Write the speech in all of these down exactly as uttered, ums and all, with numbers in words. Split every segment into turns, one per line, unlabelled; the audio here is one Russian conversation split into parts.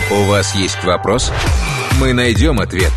У вас есть вопрос? Мы найдем ответ.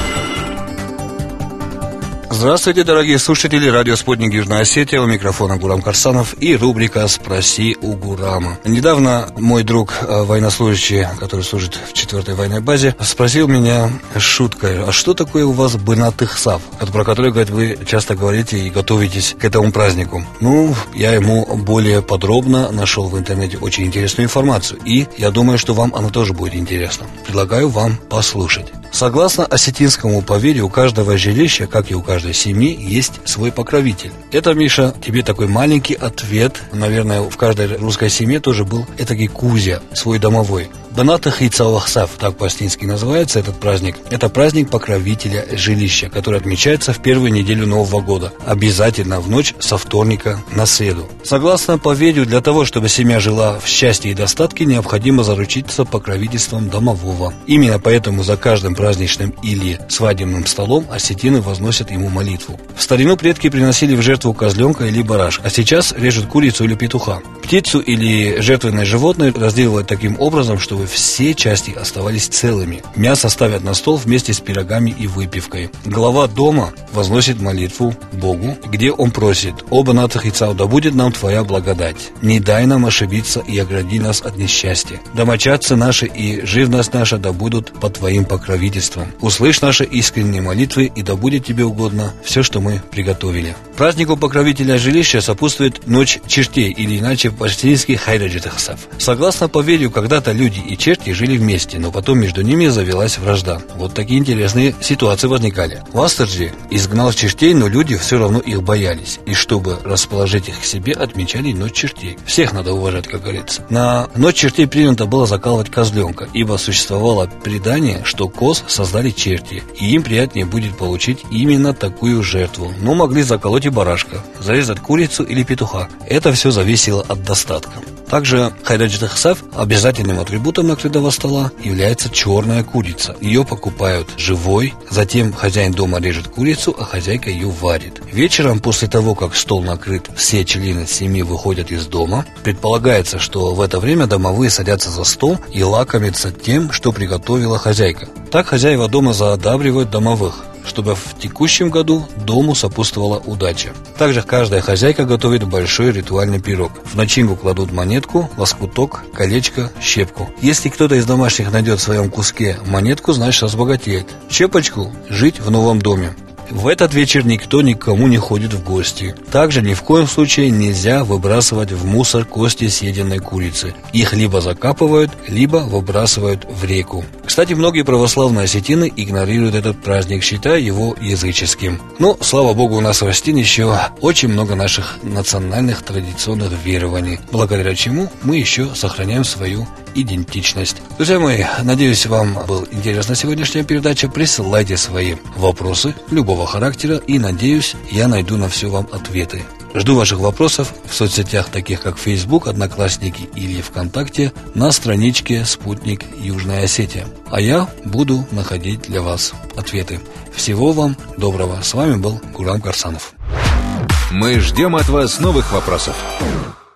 Здравствуйте, дорогие слушатели. Радио «Спутник Южная Осетия». У микрофона Гурам Карсанов и рубрика «Спроси у Гурама». Недавно мой друг, военнослужащий, который служит в четвертой военной базе, спросил меня шуткой: а что такое у вас Бенат Ихсав, про который, говорит, вы часто говорите и готовитесь к этому празднику? Ну, я ему более подробно нашел в интернете очень интересную информацию, и я думаю, что вам она тоже будет интересна. Предлагаю вам послушать. Согласно осетинскому поверью, у каждого жилища, как и у каждой семьи, есть свой покровитель. Это, Миша, тебе такой маленький ответ. Наверное, в каждой русской семье тоже был этакий кузя, свой домовой. Бенат Ихсав, так по-астински называется этот праздник. Это праздник покровителя жилища, который отмечается в первую неделю Нового года, обязательно в ночь со вторника на среду. Согласно поверью, для того, чтобы семья жила в счастье и достатке, необходимо заручиться покровительством домового. Именно поэтому за каждым праздничным или свадебным столом осетины возносят ему молитву. В старину предки приносили в жертву козленка или барашка, а сейчас режут курицу или петуха. Птицу или жертвенное животное разделывают таким образом, чтобы все части оставались целыми. Мясо ставят на стол вместе с пирогами и выпивкой. Глава дома возносит молитву Богу, где он просит: «О Бенат Ихсав, да будет нам твоя благодать. Не дай нам ошибиться и огради нас от несчастья. Домочадцы наши и живность наша да будут под твоим покровительством. Услышь наши искренние молитвы, и да будет тебе угодно все, что мы приготовили». Празднику покровителя жилища сопутствует ночь чертей, или иначе по-астински Хайраджит Ихсав. Согласно поверью, когда-то люди и черти жили вместе, но потом между ними завелась вражда. Вот такие интересные ситуации возникали. Вастерджи изгнал чертей, но люди все равно их боялись. И чтобы расположить их к себе, отмечали ночь чертей. Всех надо уважать, как говорится. На ночь чертей принято было закалывать козленка, ибо существовало предание, что коз создали черти, и им приятнее будет получить именно такую жертву. Но могли заколоть и барашка, зарезать курицу или петуха. Это все зависело от достатка. Также Хайраджит Ихсав обязательным атрибутом накрытого стола является черная курица. Ее покупают живой, затем хозяин дома режет курицу, а хозяйка ее варит. Вечером, после того, как стол накрыт, все члены семьи выходят из дома. Предполагается, что в это время домовые садятся за стол и лакомятся тем, что приготовила хозяйка. Так хозяева дома заодабривают домовых, чтобы в текущем году дому сопутствовала удача. Также каждая хозяйка готовит большой ритуальный пирог. В начинку кладут монетку, лоскуток, колечко, щепку. Если кто-то из домашних найдет в своем куске монетку, значит разбогатеет. Щепочку – жить в новом доме. В этот вечер никто никому не ходит в гости. Также ни в коем случае нельзя выбрасывать в мусор кости съеденной курицы. Их либо закапывают, либо выбрасывают в реку. Кстати, многие православные осетины игнорируют этот праздник, считая его языческим. Но, слава богу, у нас в Остине еще очень много наших национальных традиционных верований, благодаря чему мы еще сохраняем свою идентичность. Друзья мои, надеюсь, вам была интересна сегодняшняя передача. Присылайте свои вопросы любого характера, и, надеюсь, я найду на все вам ответы. Жду ваших вопросов в соцсетях, таких как Facebook, Одноклассники или ВКонтакте, на страничке «Спутник Южная Осетия». А я буду находить для вас ответы. Всего вам доброго. С вами был Гурам Карсанов.
Мы ждем от вас новых вопросов.